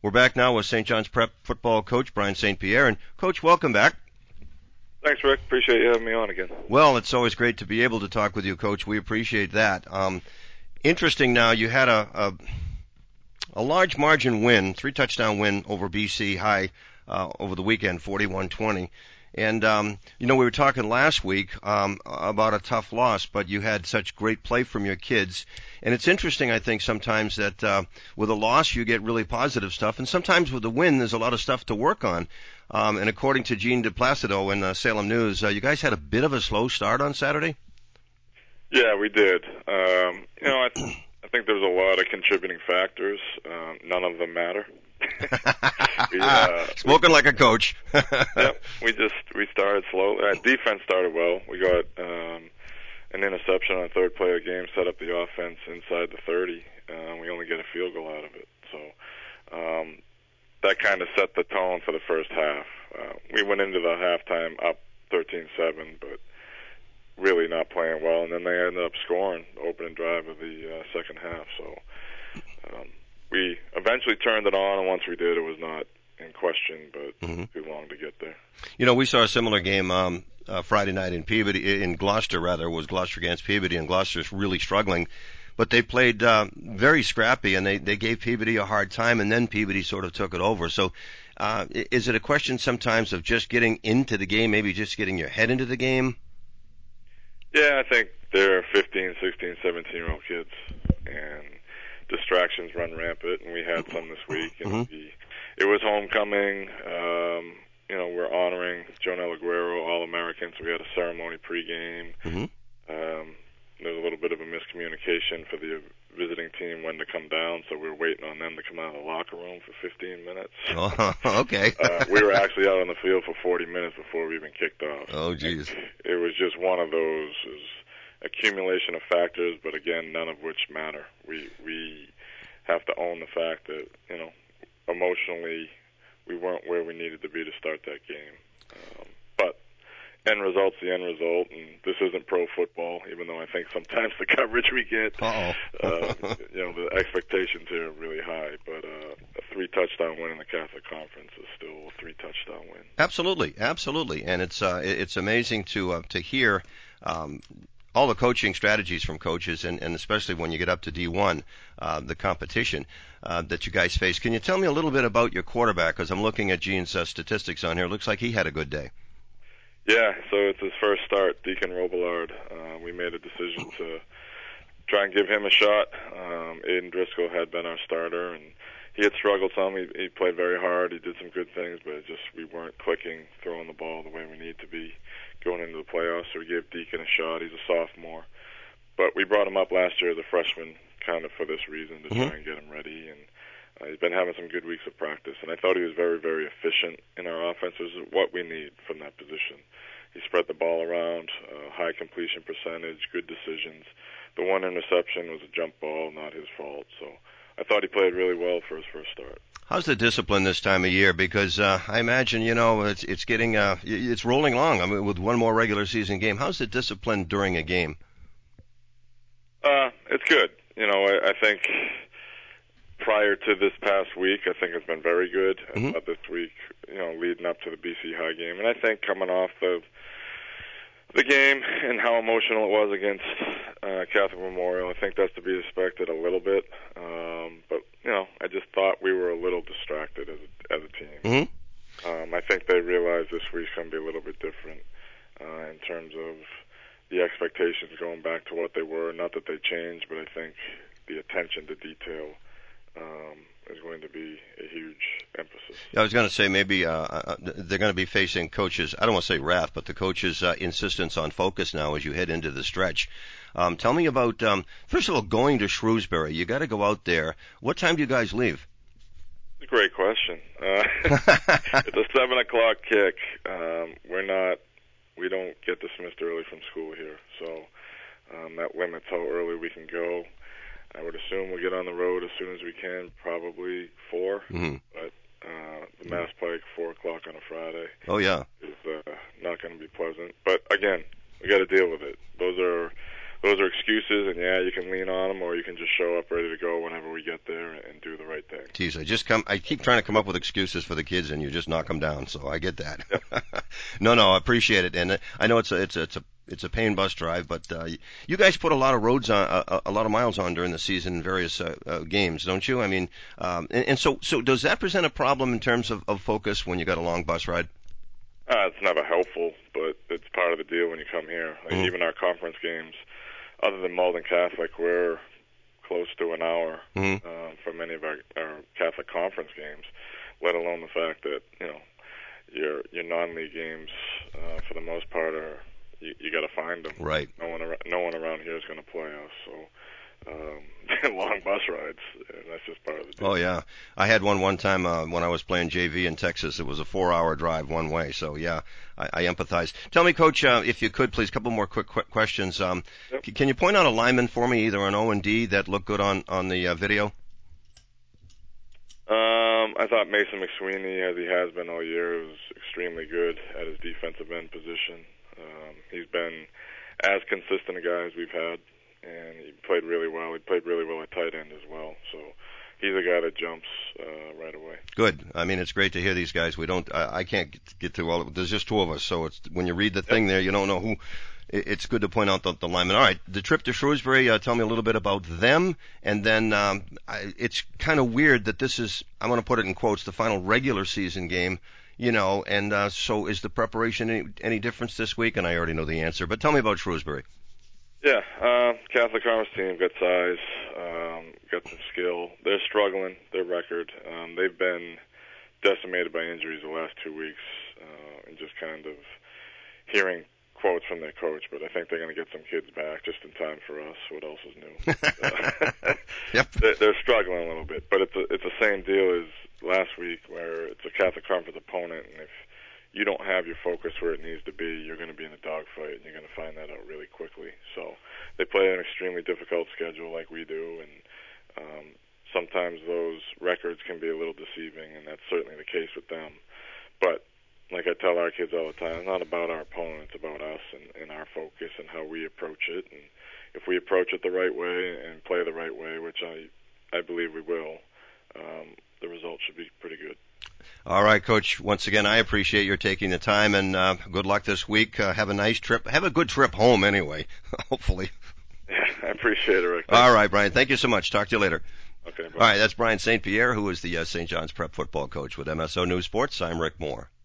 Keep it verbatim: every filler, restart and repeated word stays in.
We're back now with Saint John's Prep football coach Brian Saint Pierre. And, Coach, welcome back. Thanks, Rick. Appreciate you having me on again. Well, it's always great to be able to talk with you, Coach. We appreciate that. Um, interesting now, you had a, a, a large margin win, three-touchdown win over B C High uh, over the weekend, forty-one twenty. And, um, you know, we were talking last week um, about a tough loss, but you had such great play from your kids. And it's interesting, I think, sometimes that uh, with a loss you get really positive stuff, and sometimes with a win there's a lot of stuff to work on. Um, and according to Gene DePlacido in uh, Salem News, uh, you guys had a bit of a slow start on Saturday? Yeah, we did. Um, you know, I, th- I think there's a lot of contributing factors. Um, none of them matter. we, uh, Spoken we, like a coach. Yep, we just we started slow. Uh, defense started well. We got um, an interception on the third play of the game, set up the offense inside the thirty. Uh, we only get a field goal out of it. So um, that kind of set the tone for the first half. Uh, we went into the halftime up thirteen seven, but really not playing well, and then they ended up scoring the opening drive of the uh, second half. So um, we eventually turned it on, and once we did, it was not in question, but mm-hmm. too long to get there. You know, we saw a similar game um, uh, Friday night in Peabody, in Gloucester, rather. It was Gloucester against Peabody, and Gloucester's really struggling. But they played uh, very scrappy, and they, they gave Peabody a hard time, and then Peabody sort of took it over. So uh, is it a question sometimes of just getting into the game, maybe just getting your head into the game? Yeah, I think they're fifteen, sixteen, seventeen-year-old kids, and distractions run rampant, and we had some this week. And mm-hmm. we, it was homecoming. Um, you know, we're honoring Jonel Aguero, All-American, so we had a ceremony pregame. Mm-hmm. Um, there was a little bit of a miscommunication for the visiting team when to come down, so we were waiting on them to come out of the locker room for fifteen minutes. Oh, okay. uh, we were actually out on the field for forty minutes before we even kicked off. Oh, geez. It was just one of those accumulation of factors, but again, none of which matter. We we have to own the fact that, you know, emotionally we weren't where we needed to be to start that game. Um, but end result's the end result, and this isn't pro football, even though I think sometimes the coverage we get, uh, you know, the expectations here are really high. But uh, a three-touchdown win in the Catholic Conference is still a three-touchdown win. Absolutely, absolutely, and it's uh, it's amazing to uh, to hear um, all the coaching strategies from coaches, and, and especially when you get up to D one, uh, the competition uh, that you guys face. Can you tell me a little bit about your quarterback? Because I'm looking at Gene's uh, statistics on here. It looks like he had a good day. Yeah, so it's his first start, Deacon Robillard. Uh, we made a decision to try and give him a shot. Um, Aiden Driscoll had been our starter, and he had struggled some. He, he played very hard. He did some good things, but it just we weren't clicking, throwing the ball the way we need to be going into the playoffs. So we gave Deacon a shot. He's a sophomore. But we brought him up last year as a freshman kind of for this reason, to mm-hmm. try and get him ready. And uh, he's been having some good weeks of practice. And I thought he was very, very efficient in our offense. This is what we need from that position. He spread the ball around, uh, high completion percentage, good decisions. The one interception was a jump ball, not his fault. So I thought he played really well for his first start. How's the discipline this time of year? Because uh, I imagine, you know, it's it's getting uh, it's rolling along. I mean, with one more regular season game. How's the discipline during a game? Uh, it's good. You know, I, I think prior to this past week, I think it's been very good. Mm-hmm. Uh, this week, you know, leading up to the B C High game, and I think coming off the the game and how emotional it was against uh, Catholic Memorial, I think that's to be expected a little bit. Um, but you know, I just thought we were a little distracted as a, as a team. Mm-hmm. Um, I think they realized this week's going to be a little bit different uh, in terms of the expectations going back to what they were. Not that they changed, but I think the attention to detail um, is going to be a huge emphasis. I was going to say maybe uh, they're going to be facing coaches, I don't want to say wrath, but the coaches' uh, insistence on focus now as you head into the stretch. Um, tell me about, um, first of all, going to Shrewsbury. You got to go out there. What time do you guys leave? It's a great question. Uh, it's a seven o'clock kick. Um, we're not, we don't get dismissed early from school here, so um, that limits how early we can go. I would assume we'll get on the road as soon as we can, probably four. Mm-hmm. But uh, the Mass Pike, four o'clock on a Friday. Oh yeah, is uh, not going to be pleasant. But again, we got to deal with it. Those are those are excuses, and yeah, you can lean on them, or you can just show up ready to go whenever we get there and do the right thing. Geez, I just come. I keep trying to come up with excuses for the kids, and you just knock them down. So I get that. Yep. no, no, I appreciate it, and I know it's a, it's a, it's a, it's a pain bus drive, but uh, you guys put a lot of roads on, a, a lot of miles on during the season in various uh, uh, games, don't you? I mean, um, and, and so, so does that present a problem in terms of, of focus when you got a long bus ride? Uh, it's never helpful, but it's part of the deal when you come here. Like, Mm-hmm. even our conference games, other than Malden Catholic, we're close to an hour Mm-hmm. um, for many of our, our Catholic conference games, let alone the fact that, you know, your your non-league games, uh, for the most part, are you, you got to find them. Right. No one, ar- no one around here is going to play us, so um, long bus rides, and that's just part of the deal. Oh yeah, I had one one time uh, when I was playing J V in Texas. It was a four-hour drive one way. So yeah, I, I empathize. Tell me, Coach, uh, if you could please, a couple more quick, quick questions. Um, Yep. c- can you point out a lineman for me, either an O and D that looked good on on the uh, video? Um, I thought Mason McSweeney, as he has been all year, was extremely good at his defensive end position. Um, he's been as consistent a guy as we've had, and he played really well. He played really well at tight end as well. So he's a guy that jumps uh, right away. Good. I mean, it's great to hear these guys. We don't. I, I can't get, get through all of it. There's just two of us, so it's when you read the thing there, you don't know who. It, it's good to point out the, the linemen. All right, the trip to Shrewsbury. Uh, tell me a little bit about them, and then um, I, it's kind of weird that this is. I'm going to put it in quotes. The final regular season game. You know, and uh, so is the preparation any, any difference this week? And I already know the answer, but tell me about Shrewsbury. Yeah, uh, Catholic Conference team, got size, um, got some skill. They're struggling, their record. Um, they've been decimated by injuries the last two weeks, uh, and just kind of hearing quotes from their coach, but I think they're going to get some kids back just in time for us. What else is new? uh, Yep. they're, they're struggling a little bit, but it's a, it's the same deal as last week, where it's a Catholic Conference opponent, and if you don't have your focus where it needs to be, you're going to be in a dogfight, and you're going to find that out really quickly. So they play an extremely difficult schedule like we do, and um, sometimes those records can be a little deceiving, and that's certainly the case with them. But like I tell our kids all the time, it's not about our opponent, it's about us and, and our focus and how we approach it. And if we approach it the right way and play the right way, which I, I believe we will, um, the results should be pretty good. All right, Coach. Once again, I appreciate your taking the time, and uh, good luck this week. Uh, have a nice trip. Have a good trip home, anyway. Hopefully. Yeah, I appreciate it, Rick. All right, Brian. Thank you so much. Talk to you later. Okay. Bye. All right, that's Brian Saint Pierre, who is the uh, Saint John's prep football coach with M S O News Sports. I'm Rick Moore.